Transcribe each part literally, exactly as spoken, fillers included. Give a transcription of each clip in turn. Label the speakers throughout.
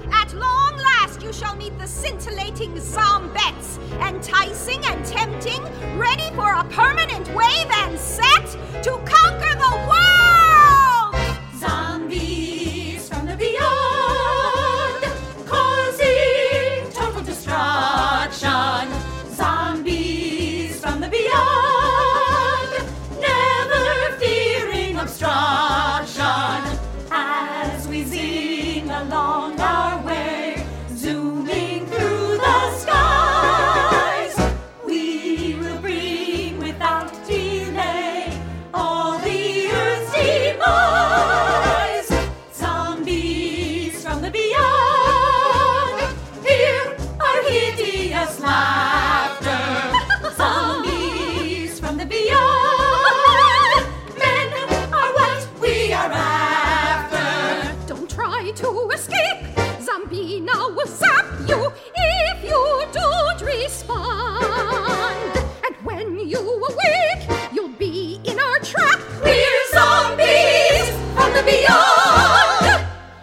Speaker 1: At long last you shall meet the scintillating Zombettes, enticing and tempting, ready for a permanent wave and set to conquer the world!
Speaker 2: Zombies from the beyond, causing total destruction. Zombies from the beyond, never fearing obstruction. As we zing along our way, zooming through the skies, we will bring without delay all the earth's demise. Zombies from the beyond, hear our hideous laughter. Zombies from the beyond, men are what we are after.
Speaker 1: Don't try to escape. Zombina will zap you if you don't respond. And when you awake, you'll be in our trap.
Speaker 2: We're zombies from the beyond.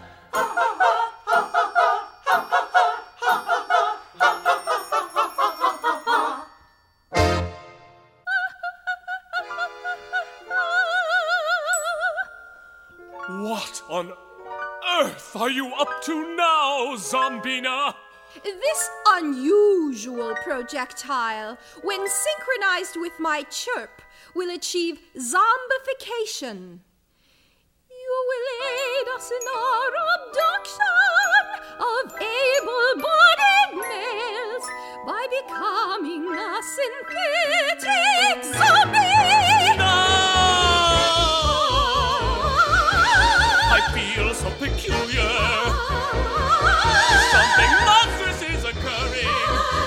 Speaker 3: What on earth are you up to now, Zombina?
Speaker 1: This unusual projectile, when synchronized with my chirp, will achieve zombification. You will aid us in our abduction of able-bodied males by becoming a synthetic zombie!
Speaker 3: No! I feel so peculiar. Something monstrous is occurring.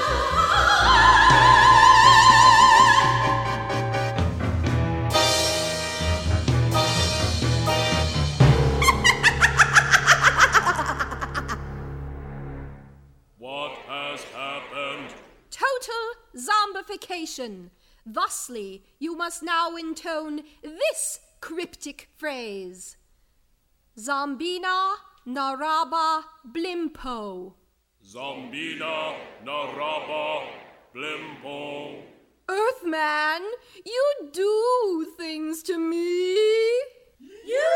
Speaker 3: What has happened?
Speaker 1: Total zombification. Thusly, you must now intone this cryptic phrase. Zombina Naraba Blimpo.
Speaker 3: Zombina Naraba Blimpo.
Speaker 1: Earthman, you do things to me.
Speaker 2: You!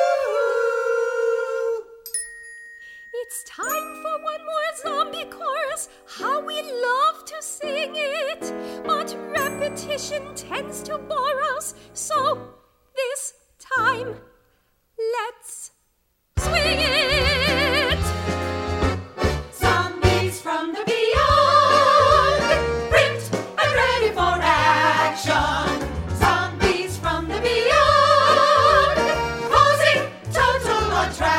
Speaker 1: It's time for one more zombie chorus. How we love to sing it. But repetition tends to bore us. So this time, let's swing it!
Speaker 2: Zombies from the beyond, pricked and ready for action. Zombies from the beyond, causing total attraction.